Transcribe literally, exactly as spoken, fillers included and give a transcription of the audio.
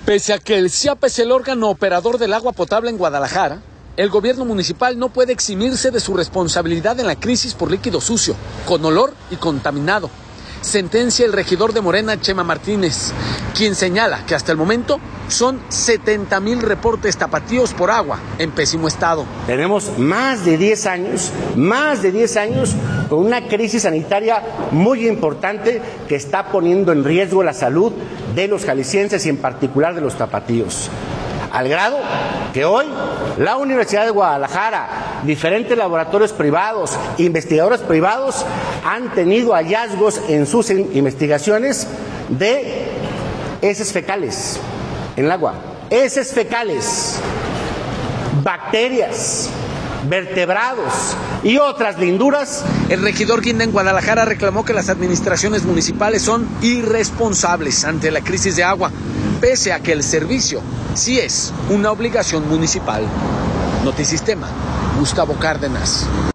Pese a que el C I A P es el órgano operador del agua potable en Guadalajara, el gobierno municipal no puede eximirse de su responsabilidad en la crisis por líquido sucio, con olor y contaminado. Sentencia el regidor de Morena, Chema Martínez, quien señala que hasta el momento son setenta mil reportes tapatíos por agua en pésimo estado. Tenemos más de diez años, más de diez años con una crisis sanitaria muy importante que está poniendo en riesgo la salud de los jaliscienses y en particular de los tapatíos. Al grado que hoy la Universidad de Guadalajara, diferentes laboratorios privados, investigadores privados han tenido hallazgos en sus investigaciones de heces fecales en el agua, heces fecales, bacterias, vertebrados y otras linduras. El regidor Guinda en Guadalajara reclamó que las administraciones municipales son irresponsables ante la crisis de agua, pese a que el servicio sí es una obligación municipal. Notisistema, Gustavo Cárdenas.